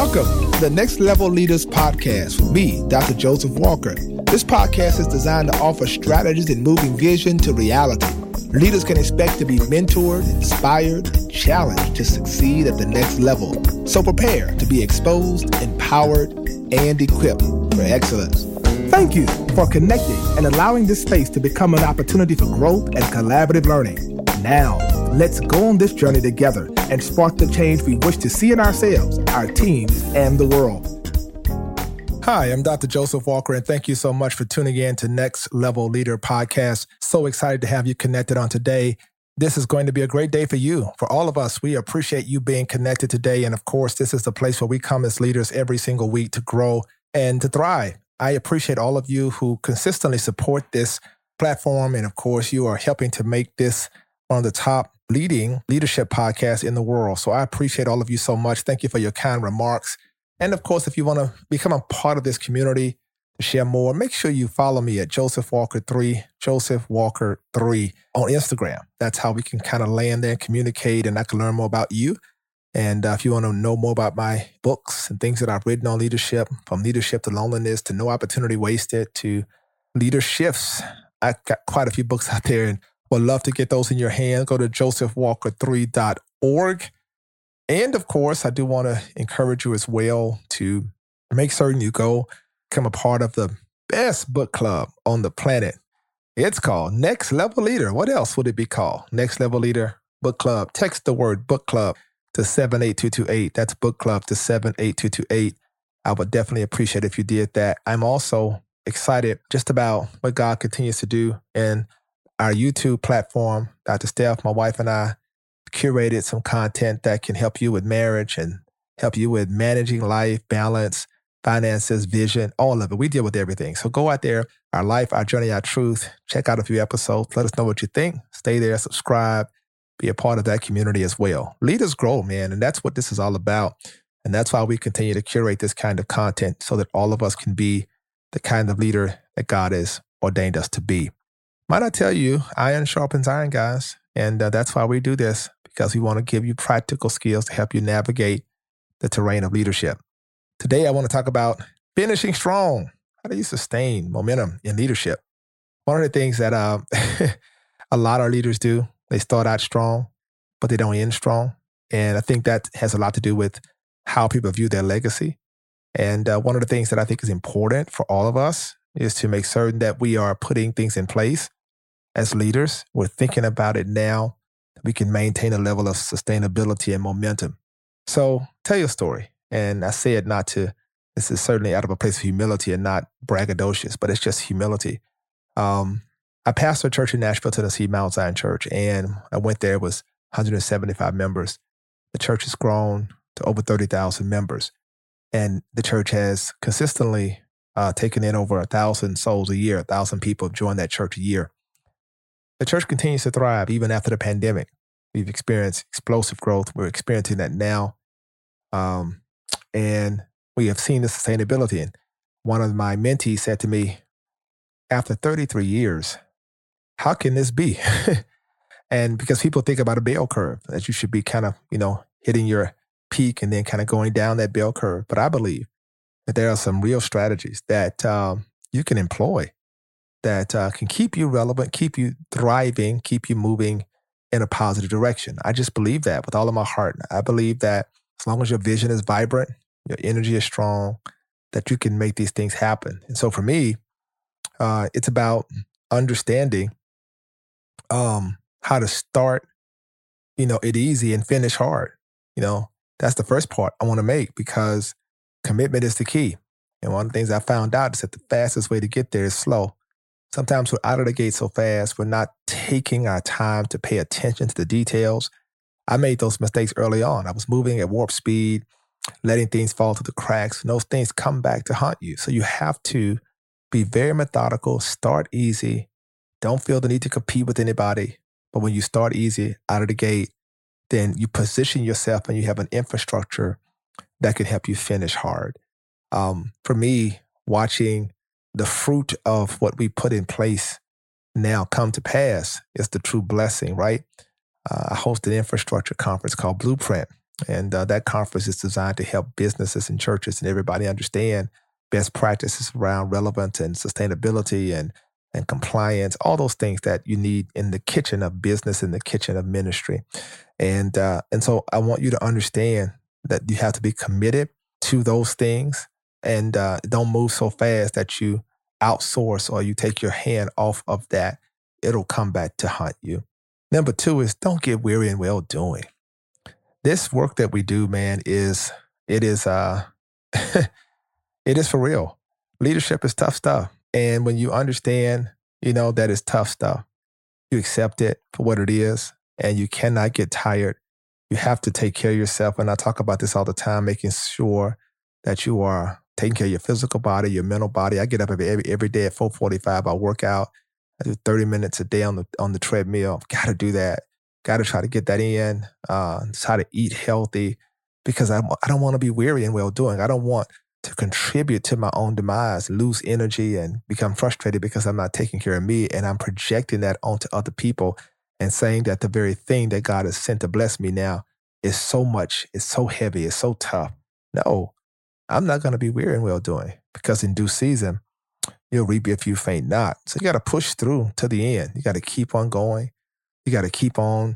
Welcome to the Next Level Leaders Podcast with me, Dr. Joseph Walker. This podcast is designed to offer strategies in moving vision to reality. Leaders can expect to be mentored, inspired, and challenged to succeed at the next level. So prepare to be exposed, empowered, and equipped for excellence. Thank you for connecting and allowing this space to become an opportunity for growth and collaborative learning. Now, let's go on this journey together and spark the change we wish to see in ourselves, our teams, and the world. Hi, I'm Dr. Joseph Walker, and thank you so much for tuning in to Next Level Leader Podcast. So excited to have you connected on today. This is going to be a great day for you. For all of us, we appreciate you being connected today. And of course, this is the place where we come as leaders every single week to grow and to thrive. I appreciate all of you who consistently support this platform. And of course, you are helping to make this one of the top leading leadership podcasts in the world. So I appreciate all of you so much. Thank you for your kind remarks. And of course, if you want to become a part of this community to share more, make sure you follow me at Joseph Walker 3, Joseph Walker 3 on Instagram. That's how we can kind of land there and communicate, and I can learn more about you. And if you want to know more about my books and things that I've written on leadership, from leadership to loneliness to no opportunity wasted to leaderships, I've got quite a few books out there and would love to get those in your hand. Go to josephwalker3.org. And of course, I do want to encourage you as well to make certain you go become a part of the best book club on the planet. It's called Next Level Leader. What else would it be called? Next Level Leader Book Club. Text the word book club to 78228. That's book club to 78228. I would definitely appreciate if you did that. I'm also excited just about what God continues to do in our YouTube platform. Dr. Steph, my wife, and I curated some content that can help you with marriage and help you with managing life, balance, finances, vision, all of it. We deal with everything. So go out there, Our Life, Our Journey, Our Truth. Check out a few episodes. Let us know what you think. Stay there, subscribe, be a part of that community as well. Leaders grow, man, and that's what this is all about. And that's why we continue to curate this kind of content so that all of us can be the kind of leader that God has ordained us to be. Might I tell you, iron sharpens iron, guys. And that's why we do this, because we want to give you practical skills to help you navigate the terrain of leadership. Today, I want to talk about finishing strong. How do you sustain momentum in leadership? One of the things that a lot of leaders do, they start out strong, but they don't end strong. And I think that has a lot to do with how people view their legacy. And one of the things that I think is important for all of us is to make certain that we are putting things in place as leaders. We're thinking about it now. We can maintain a level of sustainability and momentum. So tell your story. And I say it this is certainly out of a place of humility and not braggadocious, but it's just humility. I pastored a church in Nashville, Tennessee, Mount Zion Church, and I went there, it was 175 members. The church has grown to over 30,000 members. And the church has consistently taken in over 1,000 souls a year. 1,000 people have joined that church a year. The church continues to thrive even after the pandemic. We've experienced explosive growth. We're experiencing that now. And we have seen the sustainability. And one of my mentees said to me, after 33 years, how can this be? And because people think about a bell curve, that you should be kind of, hitting your peak and then kind of going down that bell curve. But I believe that there are some real strategies that you can employ that can keep you relevant, keep you thriving, keep you moving in a positive direction. I just believe that with all of my heart. I believe that as long as your vision is vibrant, your energy is strong, that you can make these things happen. And so for me, it's about understanding how to start, it easy and finish hard. That's the first part I want to make, because commitment is the key. And one of the things I found out is that the fastest way to get there is slow. Sometimes we're out of the gate so fast, we're not taking our time to pay attention to the details. I made those mistakes early on. I was moving at warp speed, letting things fall through the cracks, and those things come back to haunt you. So you have to be very methodical, start easy, don't feel the need to compete with anybody. But when you start easy out of the gate, then you position yourself and you have an infrastructure that can help you finish hard. For me, watching the fruit of what we put in place now come to pass is the true blessing, right? I hosted an infrastructure conference called Blueprint And that conference is designed to help businesses and churches and everybody understand best practices around relevance and sustainability and compliance, all those things that you need in the kitchen of business, in the kitchen of ministry. And so I want you to understand that you have to be committed to those things and don't move so fast that you outsource or you take your hand off of that. It'll come back to haunt you. Number two is don't get weary in well doing. This work that we do, man, it is it is for real. Leadership is tough stuff. And when you understand, that it's tough stuff, you accept it for what it is, and you cannot get tired. You have to take care of yourself. And I talk about this all the time, making sure that you are taking care of your physical body, your mental body. I get up every day at 4:45. I work out. I do 30 minutes a day on the treadmill. Got to do that. Got to try to get that in. Try to eat healthy because I don't want to be weary in well doing. I don't want to contribute to my own demise, lose energy, and become frustrated because I'm not taking care of me, and I'm projecting that onto other people and saying that the very thing that God has sent to bless me now is so much, it's so heavy, it's so tough. No, I'm not going to be weary in well doing because in due season, you'll reap if you faint not. So you got to push through to the end. You got to keep on going. You got to keep on,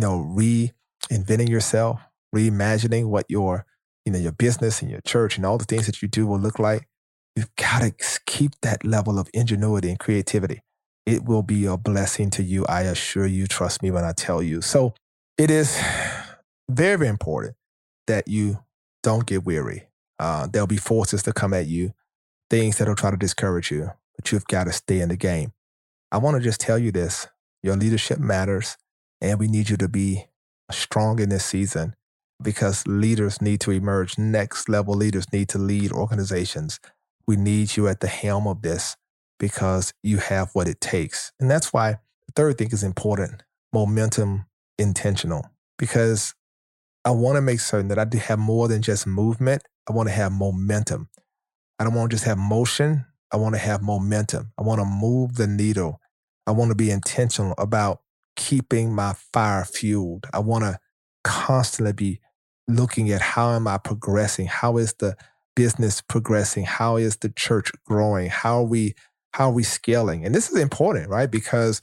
reinventing yourself, reimagining what your business and your church and all the things that you do will look like. You've got to keep that level of ingenuity and creativity. It will be a blessing to you. I assure you, trust me when I tell you. So it is very, very important that you don't get weary. There'll be forces that come at you, things that'll try to discourage you, but you've got to stay in the game. I want to just tell you this. Your leadership matters, and we need you to be strong in this season because leaders need to emerge. Next level leaders need to lead organizations. We need you at the helm of this because you have what it takes. And that's why the third thing is important, momentum intentional, because I want to make certain that I do have more than just movement. I want to have momentum. I don't want to just have motion. I want to have momentum. I want to move the needle. I want to be intentional about keeping my fire fueled. I want to constantly be looking at how am I progressing? How is the business progressing? How is the church growing? How are we scaling? And this is important, right? Because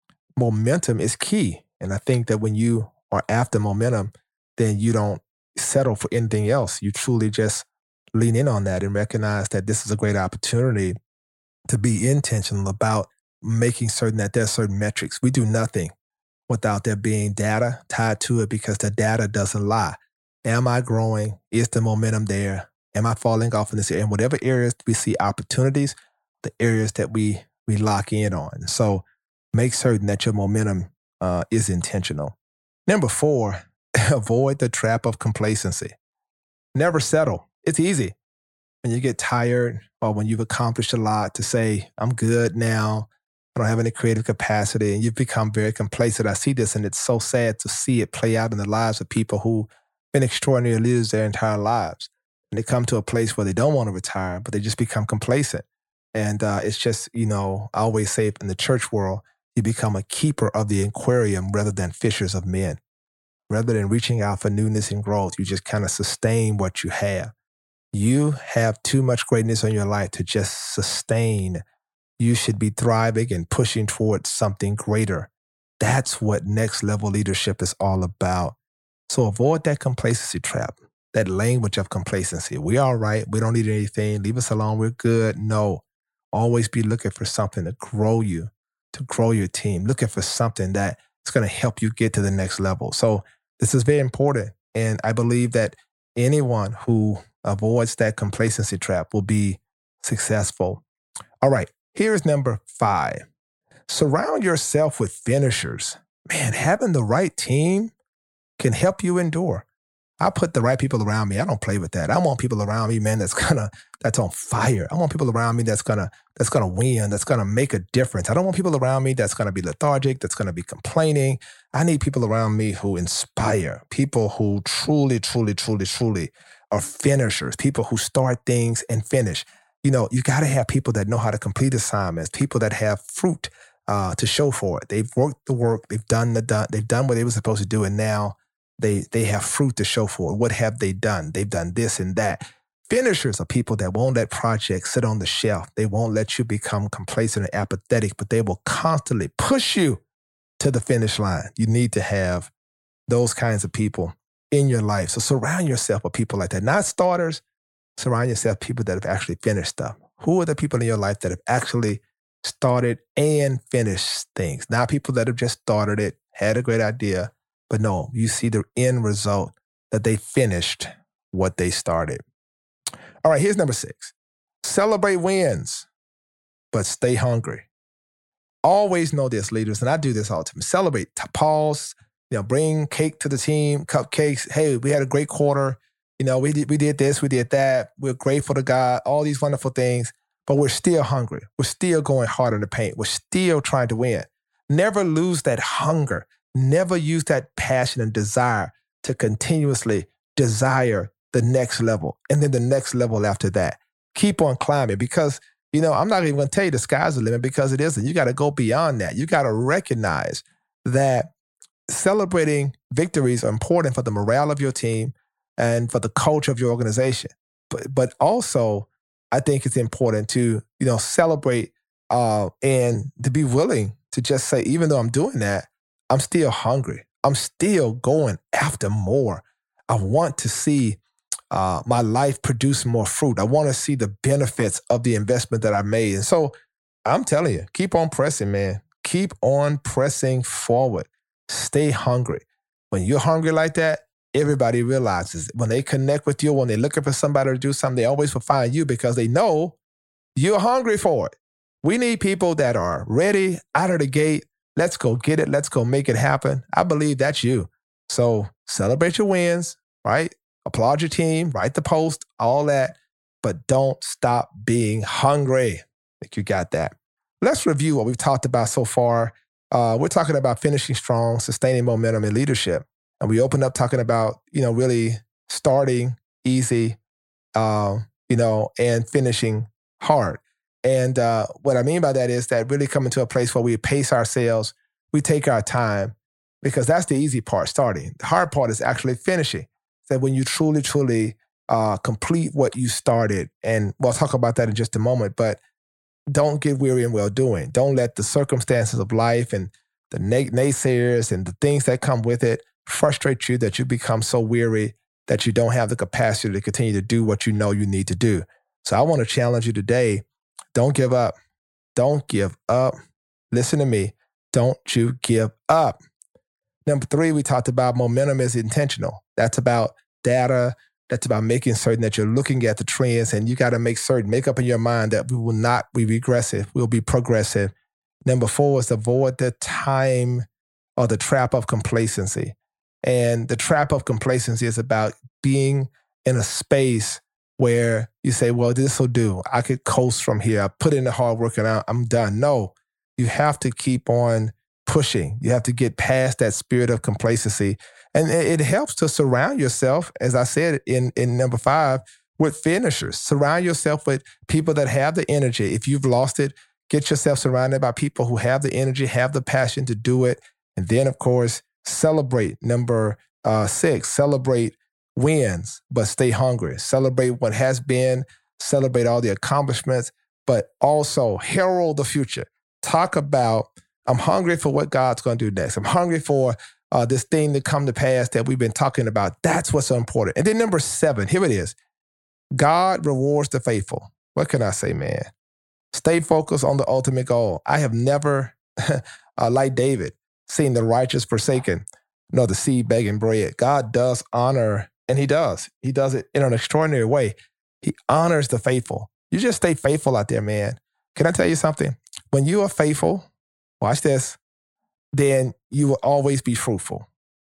momentum is key. And I think that when you are after momentum, then you don't settle for anything else. You truly just lean in on that and recognize that this is a great opportunity to be intentional about making certain that there's certain metrics. We do nothing without there being data tied to it because the data doesn't lie. Am I growing? Is the momentum there? Am I falling off in this area? And whatever areas we see opportunities, the areas that we lock in on. So make certain that your momentum is intentional. Number 4, avoid the trap of complacency. Never settle. It's easy when you get tired or when you've accomplished a lot to say, I'm good now. I don't have any creative capacity. And you've become very complacent. I see this and it's so sad to see it play out in the lives of people who've been extraordinary leaders their entire lives. And they come to a place where they don't want to retire, but they just become complacent. And it's just, I always say in the church world, you become a keeper of the aquarium rather than fishers of men. Rather than reaching out for newness and growth, you just kind of sustain what you have. You have too much greatness in your life to just sustain. You should be thriving and pushing towards something greater. That's what next level leadership is all about. So avoid that complacency trap, that language of complacency. We're all right. We don't need anything. Leave us alone. We're good. No, always be looking for something to grow you, to grow your team, looking for something that's going to help you get to the next level. So this is very important. And I believe that anyone who avoids that complacency trap will be successful. All right, here's number 5. Surround yourself with finishers. Man, having the right team can help you endure. I put the right people around me. I don't play with that. I want people around me, man, that's on fire. I want people around me that's gonna win, that's gonna make a difference. I don't want people around me that's gonna be lethargic, that's gonna be complaining. I need people around me who inspire, people who truly, truly, truly, truly are finishers, people who start things and finish. You got to have people that know how to complete assignments, people that have fruit to show for it. They've worked the work, they've done what they were supposed to do, and now They have fruit to show for it. What have they done? They've done this and that. Finishers are people that won't let projects sit on the shelf. They won't let you become complacent and apathetic, but they will constantly push you to the finish line. You need to have those kinds of people in your life. So surround yourself with people like that. Not starters. Surround yourself with people that have actually finished stuff. Who are the people in your life that have actually started and finished things? Not people that have just started it, had a great idea, but no, you see the end result that they finished what they started. All right, here's number 6. Celebrate wins, but stay hungry. Always know this, leaders, and I do this all the time. Celebrate, pause, bring cake to the team, cupcakes. Hey, we had a great quarter. We did this, we did that. We're grateful to God, all these wonderful things, but we're still hungry. We're still going hard in the paint. We're still trying to win. Never lose that hunger. Never use that passion and desire to continuously desire the next level and then the next level after that. Keep on climbing because, I'm not even going to tell you the sky's the limit because it isn't. You got to go beyond that. You got to recognize that celebrating victories are important for the morale of your team and for the culture of your organization. But also, I think it's important to, celebrate and to be willing to just say, even though I'm doing that, I'm still hungry. I'm still going after more. I want to see my life produce more fruit. I want to see the benefits of the investment that I made. And so I'm telling you, keep on pressing, man. Keep on pressing forward. Stay hungry. When you're hungry like that, everybody realizes when they connect with you, when they're looking for somebody to do something, they always will find you because they know you're hungry for it. We need people that are ready out of the gate. Let's go get it. Let's go make it happen. I believe that's you. So celebrate your wins, right? Applaud your team, write the post, all that, but don't stop being hungry. I think you got that. Let's review what we've talked about so far. We're talking about finishing strong, sustaining momentum in leadership. And we opened up talking about, really starting easy, and finishing hard. And what I mean by that is that really coming to a place where we pace ourselves, we take our time, because that's the easy part, starting. The hard part is actually finishing. That when you truly, truly complete what you started, and we'll talk about that in just a moment, but don't get weary in well-doing. Don't let the circumstances of life and the naysayers and the things that come with it frustrate you that you become so weary that you don't have the capacity to continue to do what you know you need to do. So I want to challenge you today. Don't give up. Don't give up. Listen to me. Don't you give up. Number 3, we talked about momentum is intentional. That's about data. That's about making certain that you're looking at the trends, and you got to make up in your mind that we will not be regressive. We'll be progressive. Number 4 is avoid the time or the trap of complacency. And the trap of complacency is about being in a space where you say, well, this will do. I could coast from here. I put in the hard work and I'm done. No, you have to keep on pushing. You have to get past that spirit of complacency. And it helps to surround yourself, as I said in number 5, with finishers. Surround yourself with people that have the energy. If you've lost it, get yourself surrounded by people who have the energy, have the passion to do it. And then, of course, celebrate. Number 6, celebrate wins, but stay hungry. Celebrate what has been, celebrate all the accomplishments, but also herald the future. Talk about, I'm hungry for what God's going to do next. I'm hungry for this thing to come to pass that we've been talking about. That's what's so important. And then number 7, here it is. God rewards the faithful. What can I say, man? Stay focused on the ultimate goal. I have never, like David, seen the righteous forsaken, nor the seed begging bread. God does honor, and he does. He does it in an extraordinary way. He honors the faithful. You just stay faithful out there, man. Can I tell you something? When you are faithful, watch this, then you will always be fruitful.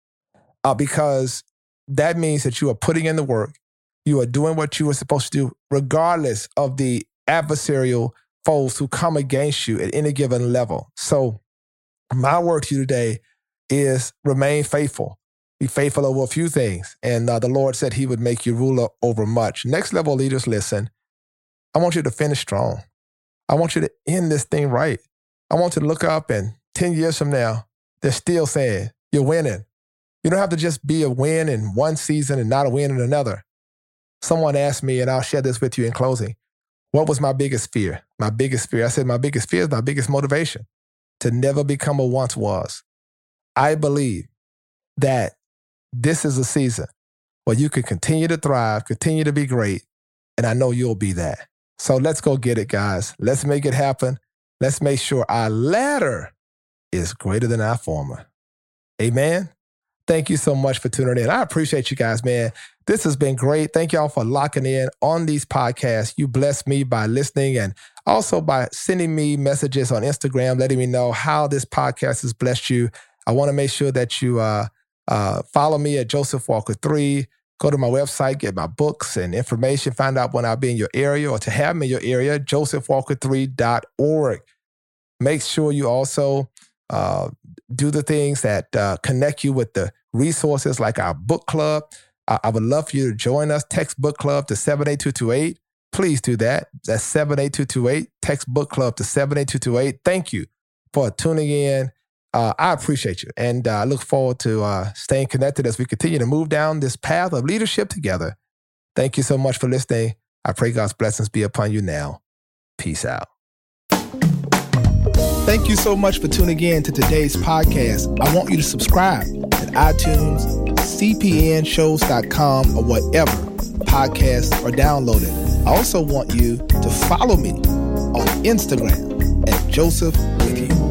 Because that means that you are putting in the work. You are doing what you were supposed to do, regardless of the adversarial foes who come against you at any given level. So my word to you today is remain faithful. Be faithful over a few things. And the Lord said he would make you ruler over much. Next level leaders, listen. I want you to finish strong. I want you to end this thing right. I want you to look up and 10 years from now, they're still saying, you're winning. You don't have to just be a win in one season and not a win in another. Someone asked me, and I'll share this with you in closing, what was my biggest fear? My biggest fear. I said, my biggest fear is my biggest motivation, to never become a once was. I believe that this is a season where you can continue to thrive, continue to be great, and I know you'll be that. So let's go get it, guys. Let's make it happen. Let's make sure our latter is greater than our former. Amen. Thank you so much for tuning in. I appreciate you guys, man. This has been great. Thank y'all for locking in on these podcasts. You blessed me by listening and also by sending me messages on Instagram, letting me know how this podcast has blessed you. I want to make sure that you follow me at Joseph Walker 3. Go to my website, get my books and information, find out when I'll be in your area or to have me in your area, josephwalker3.org. Make sure you also do the things that connect you with the resources like our book club. I would love for you to join us. Text book club to 78228. Please do that. That's 78228. Text book club to 78228. Thank you for tuning in. I appreciate you. And I look forward to staying connected as we continue to move down this path of leadership together. Thank you so much for listening. I pray God's blessings be upon you now. Peace out. Thank you so much for tuning in to today's podcast. I want you to subscribe at iTunes, cpnshows.com, or whatever podcasts are downloaded. I also want you to follow me on Instagram at Joseph with you.